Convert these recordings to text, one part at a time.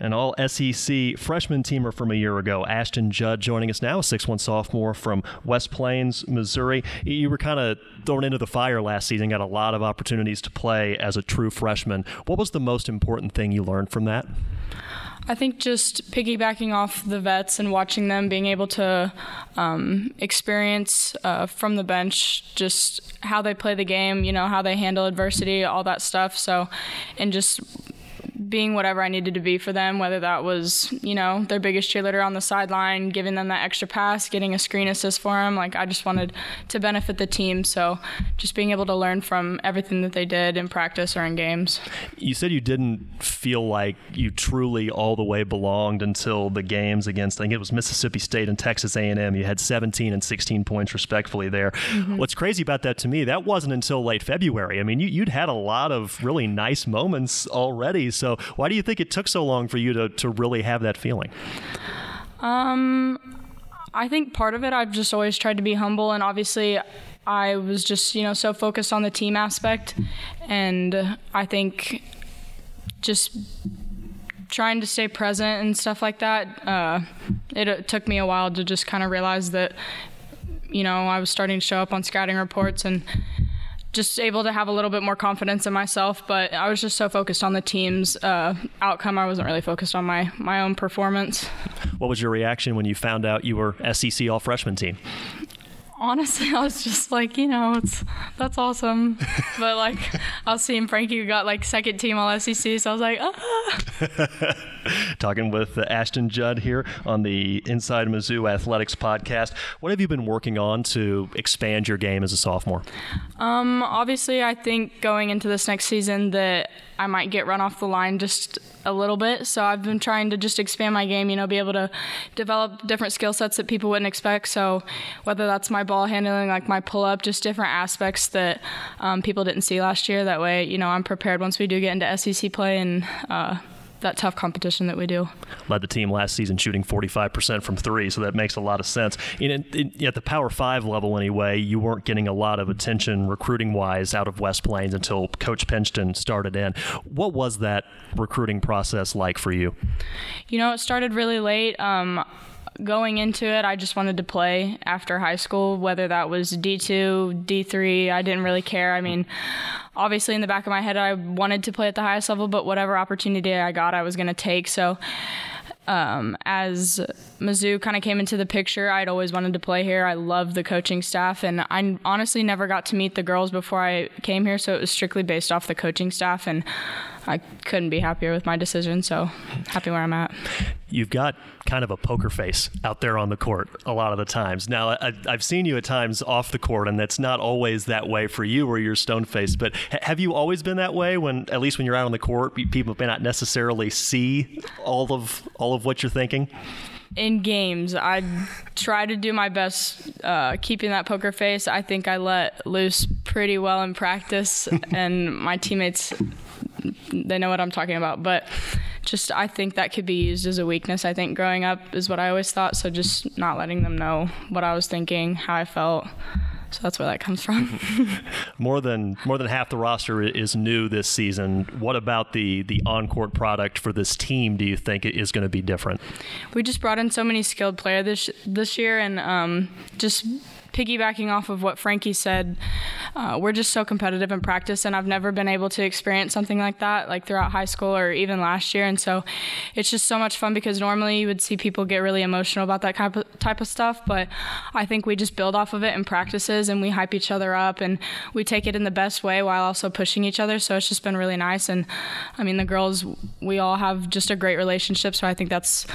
An all-SEC freshman teamer from a year ago, Ashton Judd, joining us now, a 6'1" sophomore from West Plains, Missouri. You were kind of thrown into the fire last season, got a lot of opportunities to play as a true freshman. What was the most important thing you learned from that? I think just piggybacking off the vets and watching them, being able to experience from the bench just how they play the game, how they handle adversity, all that stuff. So, and just being whatever I needed to be for them, whether that was, their biggest cheerleader on the sideline, giving them that extra pass, getting a screen assist for them. I just wanted to benefit the team. So just being able to learn from everything that they did in practice or in games. You said you didn't feel like you truly all the way belonged until the games against, I think it was Mississippi State and Texas A&M. You had 17 and 16 points respectively there. Mm-hmm. What's crazy about that to me, that wasn't until late February. I mean, you'd had a lot of really nice moments already. So why do you think it took so long for you to really have that feeling? I think part of it, I've just always tried to be humble, and obviously I was just, so focused on the team aspect, and I think just trying to stay present and stuff like that, it took me a while to just kind of realize that, I was starting to show up on scouting reports and just able to have a little bit more confidence in myself, but I was just so focused on the team's outcome. I wasn't really focused on my own performance. What was your reaction when you found out you were SEC All-Freshman team? Honestly, I was just like, that's awesome. But I was seeing Frankie who got second team All SEC, so I was like, ah. Talking with Ashton Judd here on the Inside Mizzou Athletics podcast. What have you been working on to expand your game as a sophomore? Obviously, I think going into this next season that I might get run off the line just a little bit. So I've been trying to just expand my game, be able to develop different skill sets that people wouldn't expect. So whether that's my ball handling, my pull-up, just different aspects that people didn't see last year. That way, I'm prepared once we do get into SEC play and that tough competition that we do. Led the team last season shooting 45% from three, so that makes a lot of sense. At the Power 5 level anyway, you weren't getting a lot of attention recruiting-wise out of West Plains until Coach Pinchton started in. What was that recruiting process like for you? It started really late. Going into it, I just wanted to play after high school, whether that was D2, D3, I didn't really care. I mean, obviously in the back of my head, I wanted to play at the highest level, but whatever opportunity I got, I was going to take. So as Mizzou kind of came into the picture, I'd always wanted to play here. I loved the coaching staff, and I honestly never got to meet the girls before I came here, so it was strictly based off the coaching staff, and I couldn't be happier with my decision, so happy where I'm at. You've got kind of a poker face out there on the court a lot of the times. Now, I've seen you at times off the court, and that's not always that way for you where you're stone-faced, but have you always been that way at least when you're out on the court, people may not necessarily see all of what you're thinking? In games, I try to do my best keeping that poker face. I think I let loose pretty well in practice, and my teammates, they know what I'm talking about. But I think that could be used as a weakness. I think growing up is what I always thought, so just not letting them know what I was thinking, how I felt. So that's where that comes from. More than half the roster is new this season. What about the on-court product for this team do you think is going to be different? We just brought in so many skilled players this year, and just piggybacking off of what Frankie said, we're just so competitive in practice, and I've never been able to experience something like that, throughout high school or even last year. And so it's just so much fun because normally you would see people get really emotional about that type of stuff, but I think we just build off of it in practices, and we hype each other up, and we take it in the best way while also pushing each other. So it's just been really nice. And I mean, the girls, we all have just a great relationship, so I think that's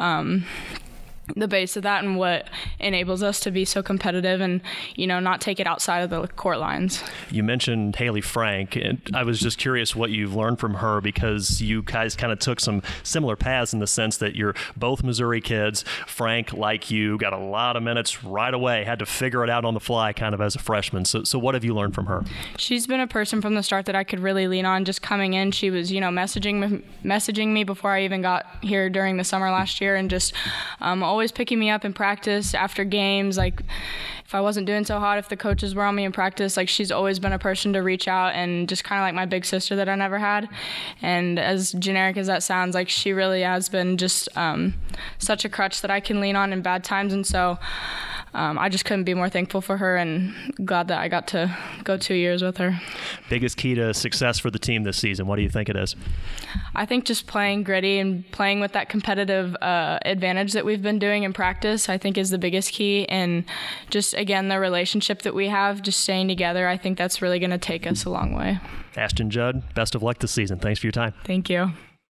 the base of that and what enables us to be so competitive and, not take it outside of the court lines. You mentioned Haley Frank, and I was just curious what you've learned from her because you guys kind of took some similar paths in the sense that you're both Missouri kids. Frank, like you, got a lot of minutes right away, had to figure it out on the fly kind of as a freshman. So what have you learned from her? She's been a person from the start that I could really lean on. Just coming in, she was, messaging me before I even got here during the summer last year, and just always picking me up in practice after games. Like, if I wasn't doing so hot, if the coaches were on me in practice, like, she's always been a person to reach out and just kind of like my big sister that I never had. And as generic as that sounds, like, she really has been just such a crutch that I can lean on in bad times. And so I just couldn't be more thankful for her and glad that I got to go 2 years with her. Biggest key to success for the team this season, what do you think it is? I think just playing gritty and playing with that competitive advantage that we've been doing in practice, I think is the biggest key. And just, again, the relationship that we have, just staying together, I think that's really going to take us a long way. Ashton Judd, best of luck this season. Thanks for your time. Thank you.